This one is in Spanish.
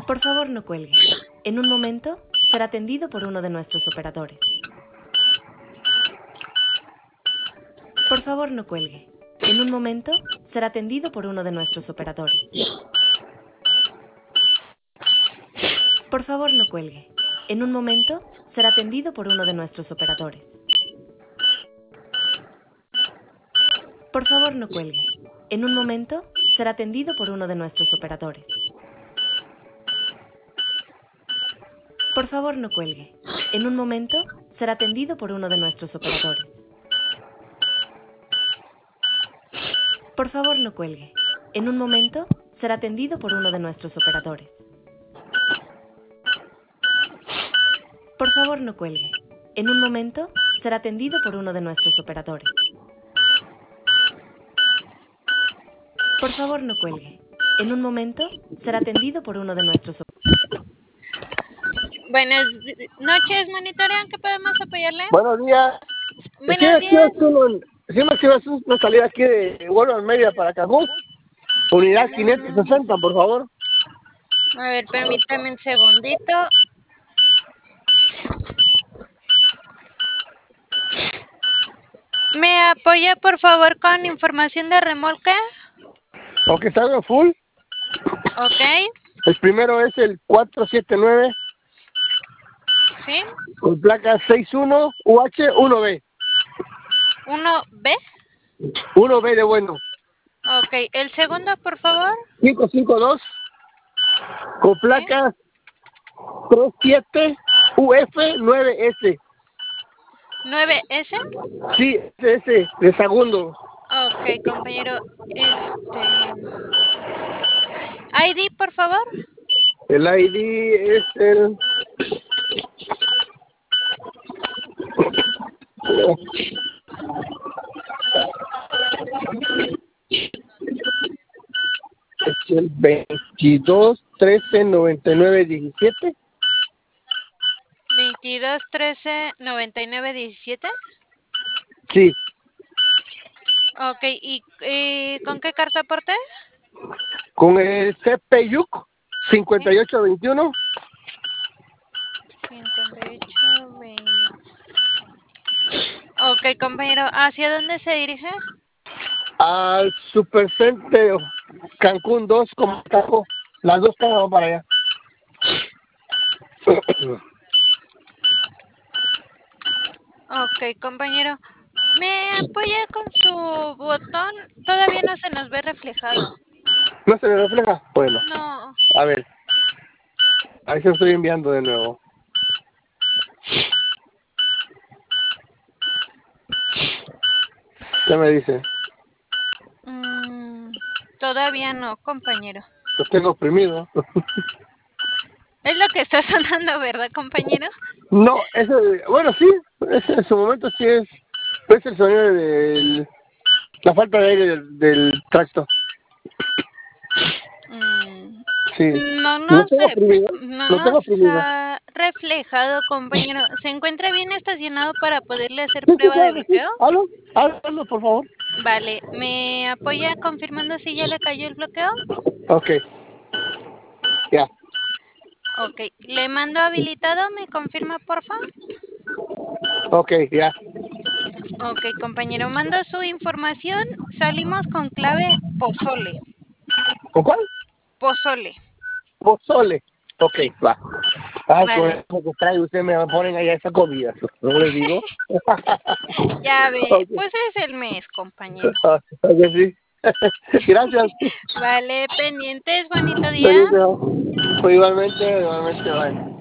Por favor, no cuelgue. En un momento será atendido por uno de nuestros operadores. Por favor, no cuelgue. En un momento será atendido por uno de nuestros operadores. Por favor, no cuelgue. En un momento será atendido por uno de nuestros operadores. Por favor, no cuelgue. En un momento será atendido por uno de nuestros operadores. Por favor, no cuelgue. En un momento será atendido por uno de nuestros operadores. Por favor, no cuelgue. En un momento será atendido por uno de nuestros operadores. Por favor, no cuelgue. En un momento será atendido por uno de nuestros operadores. Por favor, no cuelgue. En un momento será atendido por uno de nuestros operadores. Buenas noches, monitorean, ¿qué podemos apoyarle? Buenos días. Buenos días. Sí me activas una salida aquí de Walmart Media para Cancún. Unidad 560, por favor. A ver, permítame un segundito. ¿Me apoya, por favor, con información de remolque? Aunque salga full. Ok. El primero es el 479. ¿Sí? Con placa 61UH1B. ¿1B? 1B de bueno. Ok. ¿El segundo, por favor? 552. Con placa 37UF9S. ¿9S? Sí, ese, de segundo. Ok, compañero. ID, por favor. El ID es el... Es el 22 13 99 17. 22 13 99 17. Sí, Ok, ¿y con qué carta aporte? con el CPYUC 5821. 5820. Ok, compañero, ¿hacia dónde se dirige? Al Supercenter Cancún 2 como tajo. Las dos están para allá. Ok, compañero, ¿me apoya con su botón? Todavía no se nos ve reflejado. ¿No se le refleja? Bueno, No. a ver. Ahí se lo estoy enviando de nuevo. ¿Qué me dice? Todavía no, compañero. Lo tengo oprimido. Es lo que está sonando, ¿verdad, compañero? No, ese, bueno, sí, ese en su momento sí es el sonido de la falta de aire del tracto. Sí, No lo nos, tengo oprimido, no lo tengo nos oprimido. ha reflejado, compañero. ¿Se encuentra bien estacionado para poderle hacer Sí, sí, prueba de claro que sí. bloqueo? Hazlo, por favor. Vale, ¿me apoya confirmando si ya le cayó el bloqueo? Ok, ya. Ok, le mando habilitado, ¿me confirma, porfa? Ok, ya. Ok, compañero, mando su información. Salimos con clave pozole. ¿Con cuál? Pozole. Pozole. Ok, va. Ah, con Vale. eso que trae, ustedes me ponen allá esa comida. ¿No les digo? Ya ve, Ok. pues es el mes, compañero. Ok, sí. Gracias. Vale, pendientes, bonito día. Feliz día. Igualmente, bye.